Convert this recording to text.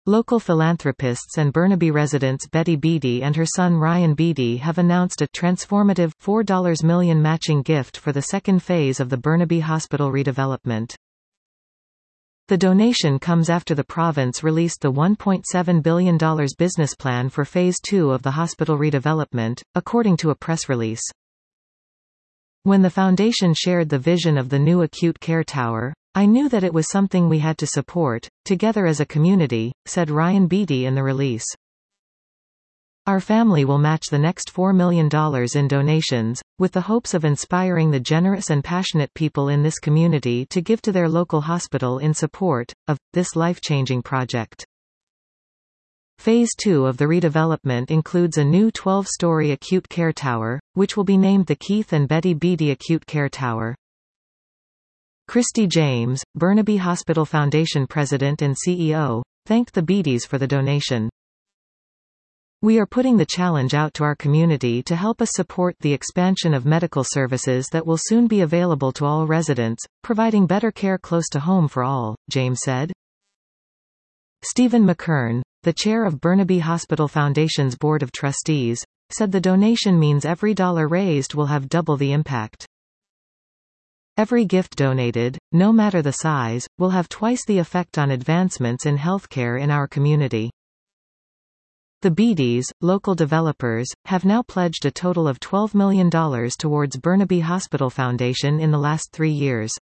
Local philanthropists and Burnaby residents Betty Beattie and her son Ryan Beattie have announced a transformative $4 million matching gift for the second phase of the Burnaby Hospital redevelopment. The donation comes after the province released the $1.7 billion business plan for Phase 2 of the hospital redevelopment, according to a press release. When the foundation shared the vision of the new acute care tower, I knew that it was something we had to support, together as a community, said Ryan Beattie in the release. Our family will match the next $4 million in donations, with the hopes of inspiring the generous and passionate people in this community to give to their local hospital in support of this life-changing project. Phase 2 of the redevelopment includes a new 12-story acute care tower, which will be named the Keith and Betty Beattie Acute Care Tower. Christy James, Burnaby Hospital Foundation President and CEO, thanked the Beatties for the donation. We are putting the challenge out to our community to help us support the expansion of medical services that will soon be available to all residents, providing better care close to home for all, James said. Stephen McKern, the chair of Burnaby Hospital Foundation's Board of Trustees, said the donation means every dollar raised will have double the impact. Every gift donated, no matter the size, will have twice the effect on advancements in healthcare in our community. The Beatties, local developers, have now pledged a total of $12 million towards Burnaby Hospital Foundation in the last 3 years.